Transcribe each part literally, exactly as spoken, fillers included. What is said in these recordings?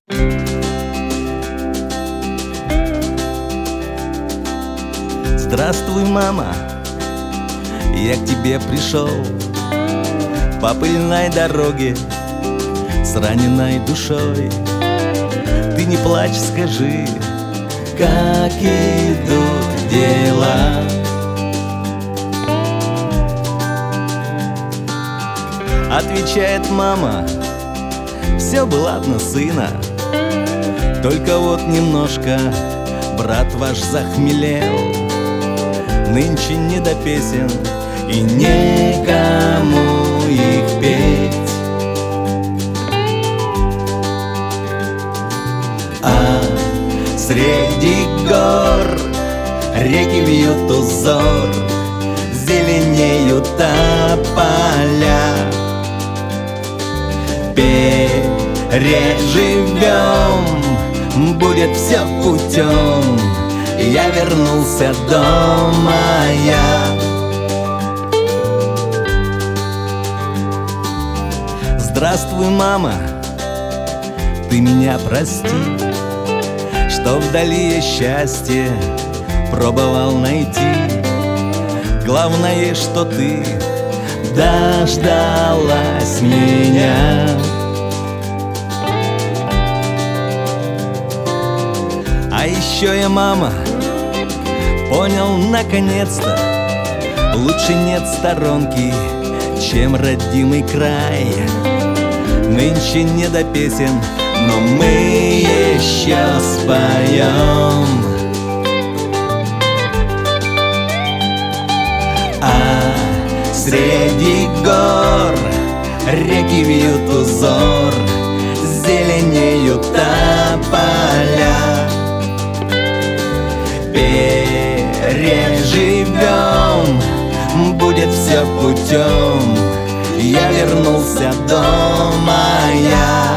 Здравствуй, мама, я к тебе пришел по пыльной дороге с раненой душой. Ты не плачь, скажи, как идут дела. Отвечает мама: все бы ладно, сына, только вот немножко брат ваш захмелел. Нынче не до песен и некому их петь. А среди гор реки вьют узор, зеленеют тополя. Переживем, будет все путем, я вернулся дома я. Здравствуй, мама, ты меня прости, что вдали я счастье пробовал найти. Главное, что ты дождалась меня. А еще я, мама, понял наконец-то, лучше нет сторонки, чем родимый край. Нынче не до песен, но мы еще споем. А среди гор реки вьют узор, зеленеют тополя. Переживем, будет все путем, я вернулся дома я.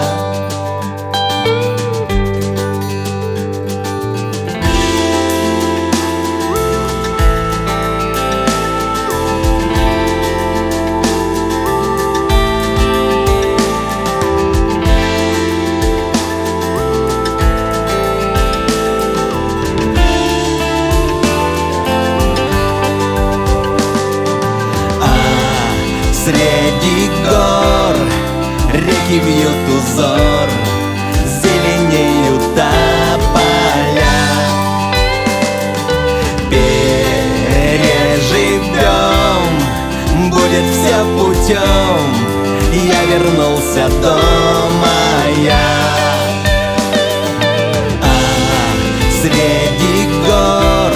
Среди гор реки вьют узор, зеленеют тополя. Переживем, будет все путем, я вернулся дома я. А среди гор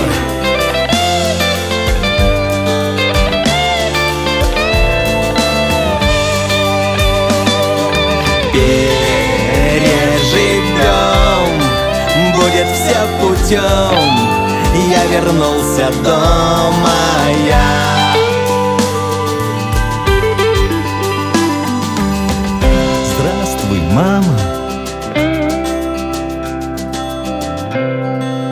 переживем, будет все путем, я вернулся дома я. Здравствуй, мама.